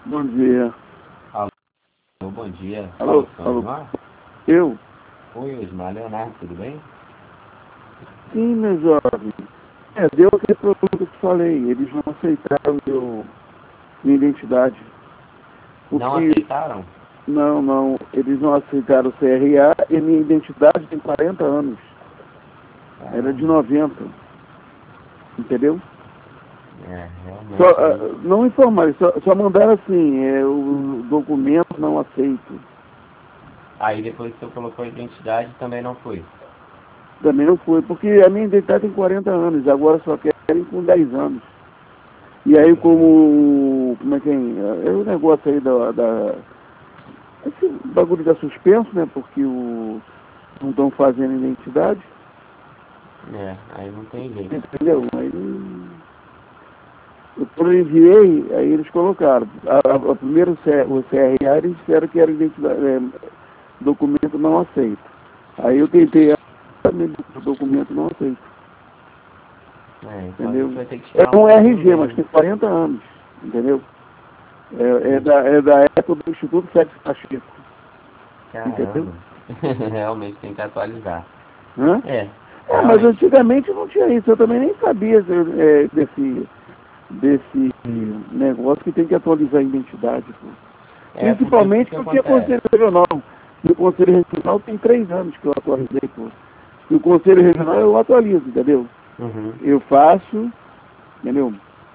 Bom dia. Alô, bom dia. Alô, Fala, senhor alô. Osmar. Eu? Oi, Osmar. Leonardo, tudo bem? Sim, meu jovem. Deu aquele problema que eu te falei. Eles não aceitaram minha identidade. Não Porque, aceitaram? não, eles não aceitaram o CRA e minha identidade tem 40 anos. Era de Caramba. 90. Entendeu? Só, Realmente aí. não informaram, só mandaram assim, o documento não aceito. Aí depois que você colocou a identidade também não foi. Também não foi, porque a minha identidade tem 40 anos, agora só querem com 10 anos. E aí Entendi. como é que é o negócio aí esse bagulho da suspenso, né, porque não estão fazendo identidade, Aí não tem jeito. entendeu? Aí eu quando eu enviei, aí eles colocaram, a primeiro o CRA, eles disseram que era identidade, documento não aceito. Aí eu tentei, o documento não aceito, Então a gente entendeu? vai ter que esperar É um um pouquinho RG, mas mesmo. tem 40 anos, entendeu? Hum, É da época do Instituto Sexo Pacheco, entendeu? Caramba. Realmente tem que atualizar. Hã? É, Mas realmente. antigamente não tinha isso, eu também nem sabia desse negócio que tem que atualizar a identidade. Pô. Porque o que Principalmente que porque é acontece? Conselho Regional. E o Conselho Regional tem 3 anos que eu atualizei, pô. E o Conselho Regional eu atualizo, entendeu? Uhum. Eu faço, entendeu?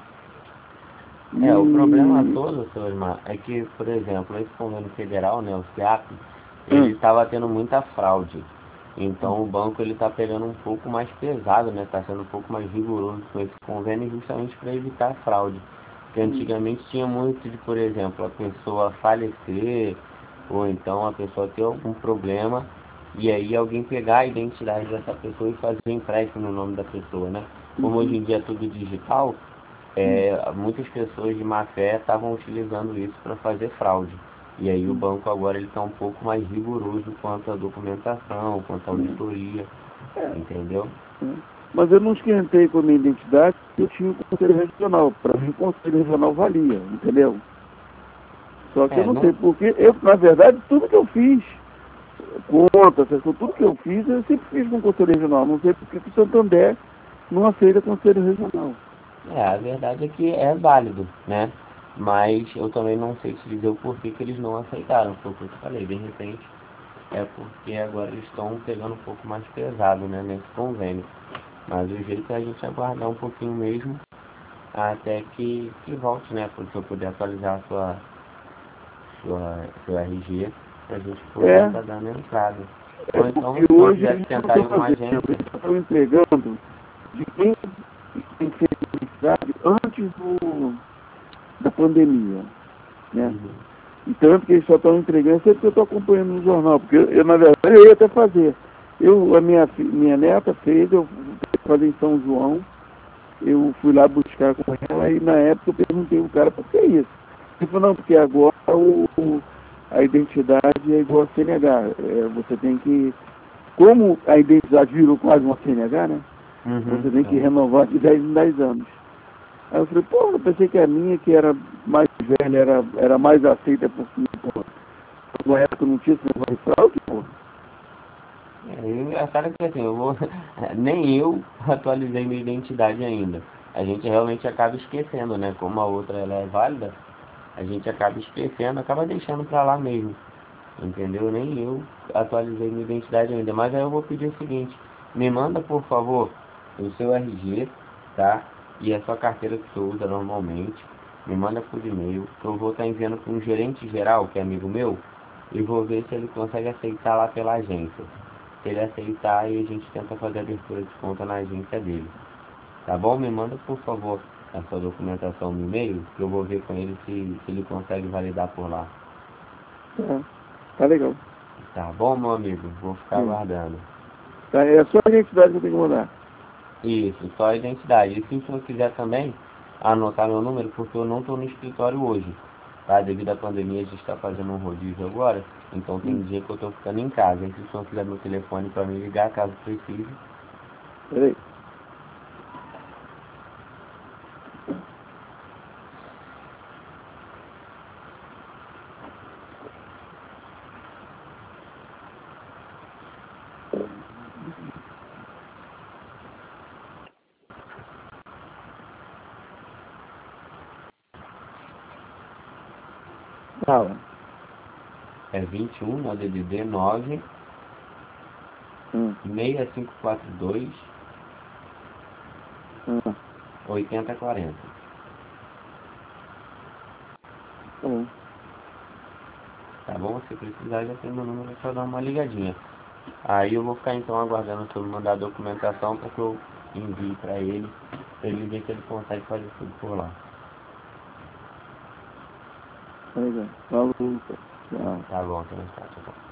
O problema E. todo, seu Osmar, é que, por exemplo, esse convênio federal, né, o SEAP, ele Hum, estava tendo muita fraude. Então o banco ele está pegando um pouco mais pesado, né? Está sendo um pouco mais rigoroso com esse convênio justamente para evitar fraude. Porque hum, antigamente tinha muito de, por exemplo, a pessoa falecer, ou então a pessoa ter algum problema, e aí alguém pegar a identidade dessa pessoa e fazer um empréstimo no nome da pessoa, né? Como hoje uhum, em dia é tudo digital, hum, muitas pessoas de má fé estavam utilizando isso para fazer fraude. E aí o hum, banco agora ele está um pouco mais rigoroso quanto à documentação, quanto à hum. auditoria, É, entendeu? é. Mas eu não esquentei com a minha identidade, porque eu tinha o Conselho Regional. Para mim, o Conselho Regional valia, entendeu? Só que eu não sei, Não, porque eu, na verdade, tudo que eu fiz, conta, tudo que eu fiz, eu sempre fiz com o Conselho Regional. Não sei porque que o Santander não aceita Conselho Regional. a verdade é que é válido, né? Mas eu também não sei te dizer o porquê que eles não aceitaram, foi o que eu te falei, de repente é porque agora eles estão pegando um pouco mais pesado, né, nesse convênio. Mas o jeito é a gente aguardar um pouquinho mesmo até que volte, né, para eu poder atualizar seu RG, para a gente poder É, estar dando entrada. é Ou então, porque se não hoje quiser eles não tentar estão ir uma fazendo, agência, eles estão entregando de quem tem feito publicidade antes da pandemia, né? uhum, E tanto que eles só estão entregando, eu sei porque eu estou acompanhando no jornal, porque eu, na verdade, eu ia até fazer. A minha neta fez, eu fui fazer em São João, eu fui lá buscar com ela e na época eu perguntei ao cara, por que isso? Ele falou, não, porque agora a identidade é igual a CNH. Você tem que, como a identidade virou quase uma CNH, né? Você tem que é. renovar de 10 em 10 anos. Aí eu falei, pô, eu pensei que a minha, que era mais velha, era mais aceita porque, pô, na época não tinha esse negócio de fraude, pô. E o engraçado é que assim, nem eu atualizei minha identidade ainda. A gente realmente acaba esquecendo, né? Como a outra ela é válida, a gente acaba esquecendo, acaba deixando pra lá mesmo. Entendeu? Nem eu atualizei minha identidade ainda. Mas aí eu vou pedir o seguinte: me manda por favor o seu RG, tá? E a sua carteira que você usa normalmente. Me manda por e-mail. Que eu vou estar enviando para um gerente geral, que é amigo meu, e vou ver se ele consegue aceitar lá pela agência. Se ele aceitar, aí a gente tenta fazer a abertura de conta na agência dele. Tá bom? Me manda por favor a sua documentação no e-mail, que eu vou ver com ele se ele consegue validar por lá. Tá, tá legal. Tá bom, meu amigo? Vou ficar Sim. aguardando. Tá, é só a identidade que eu tenho que mandar. Isso, só a identidade. E se o senhor quiser também anotar meu número, porque eu não estou no escritório hoje, tá? Devido à pandemia, a gente está fazendo um rodízio agora, então tem Hum, dia que eu estou ficando em casa. E se o senhor quiser meu telefone para me ligar, caso precise, peraí. Fala. É 21, no DDD 9 6542 8040. Tá bom. Tá bom? Se precisar, já tem meu número para dar uma ligadinha. Aí eu vou ficar então aguardando o senhor mandar a documentação para que eu envie para ele ver se ele consegue fazer tudo por lá. Legal. Falou, tchau. Tá bom, então, tá bom.